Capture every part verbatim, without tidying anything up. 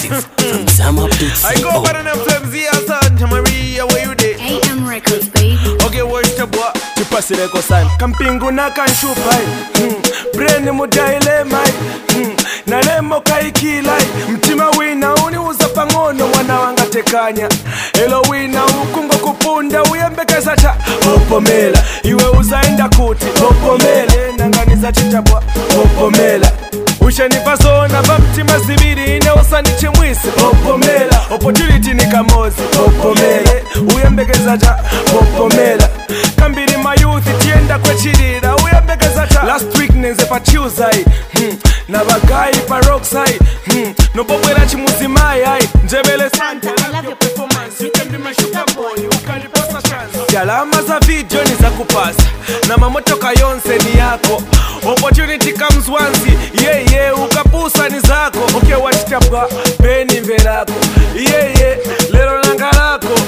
Exclusive from Zama Beats. I go by the name Flemzy Santa Maria, where you dey? A M Records, baby. Okay, what's the boy? Tipasireko sana kampingu na kanshupai hmm. Brain mudaile mai hmm. Nalemo kaikilai mtima wina uniuza pangono mwana wanga tekanya elo wina ukungo kupunda uyembekeza cha Popomela iwe uzaenda kuti Popomela nanganiza chitabwa Popomela ushanipa zona bamtima zibiri ine usaniche mwisi Popomela opportunity ni kamozi Popomela uyembekeza cha Popomela kambiri mayuthi tienda kwechirira uyembekeza cha last week nenze pa Tuesday hmm. na bagayi pa Rockside hmm. no bobwera chimuzimai ai njebele Santa I love your performance you can be my sugar boy you can pass a chance alama za video ni za kupasa na mamotoka yonse ni yako opportunity comes once yeah yeah ukapusa ni zako okay wachitapwa beni mvelako yeah yeah lero langalako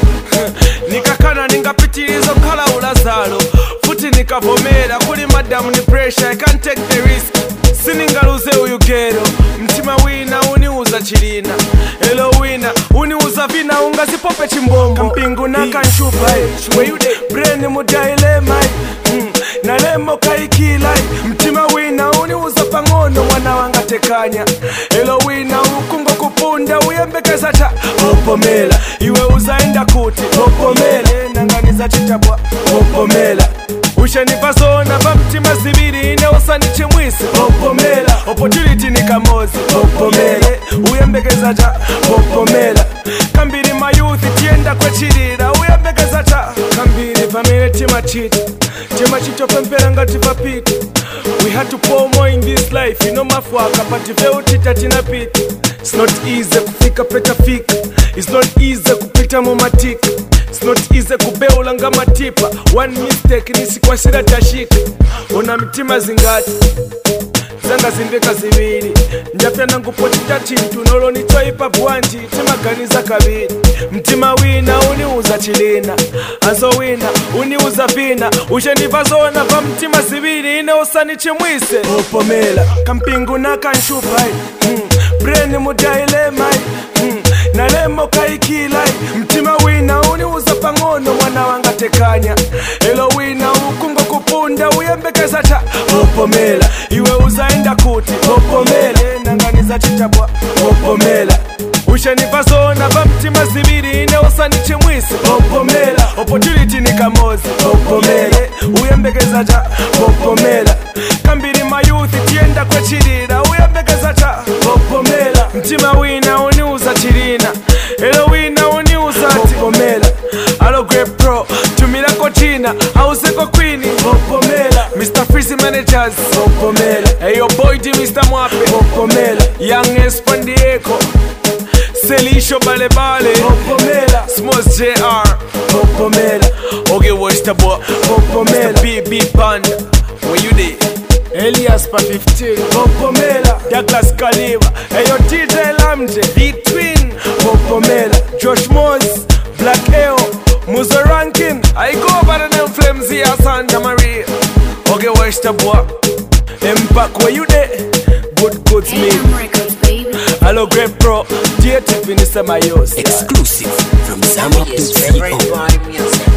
nikakana ningapitilizo kala ulazalo futi nikavomera kuli madam ni pressure I can't take the risk siningaluze uyu gero mtima wina uniuza chilina elo wina uniuza vina ungazipope chimbombo kampingu na kanshupai brain mudaile mai mm. nalemo kaikilai mtima wina uniuza pangono mwana wanga tekanya elo wina ukungo kupunda uyembekeza cha Popomela iwe uzaenda kuti Popomela nanganiza chitabwa Popomela ushanipa zona bamtima zibiri ine usaniche mwisi Popomela opportunity ni kamozi Popomela uyembekeza cha Popomela kambiri mayuthi tienda kwechirira uyembekeza cha kambiri famile tima chiti tima chito pempera ngati papiti we had to pour more in this life ino mafwaka pati veo tita tina piti it's not easy kufika peta fika it's not easy kupita mumatika it's not easy kubeula nga matipa one mistake nisikwasira tashika una mitima zingati zanga zimbeka zibiri njapya nangu pochita chintu nolo nitwaipa bwanji timaganiza kabiri mtima wina uniuza chilina azo wina uniuza vina ushenipa zona pa mtima zibiri ine usaniche mwise Popomela kampingu na kanshupai hmm. brain mudaile mai hmm. nalemo kaikilai mtima wina uniuza pangono mwana wanga tekanya elo wina ukungo kupunda uyembekeza cha Popomela iwe uzaenda kuti Popomela nanganiza chitabwa Popomela ushanipa zona bamtima zibiri ine usaniche mwisi Popomela opportunity ni kamozi Popomela uyembekeza cha Popomela kambiri mayuthi tienda kwechirira uyembekeza cha Popomela mtima wina uniuza chirina elo wina uniuza Popomela alo great pro tumilako china hauseko queen Popomela Mister Freezy Managers Popomela hey yo boy D Mister Mwape Popomela Young Espandieko Selisho Bale Bale Popomela Smalls J R Popomela okay what's the boy Popomela B B Band where you dey Elias pa fifteen Popomela Douglas Kaliva hey yo D J Lamje B-Twin Popomela Josh Moss Black Eo Muzo Rankin I go by the name Flemzy Santa Maria okay where's the boy Impact where you dey good goods me A M Records, baby. hello great pro T A T Finisa Mayos Exclusive from Zama Beats.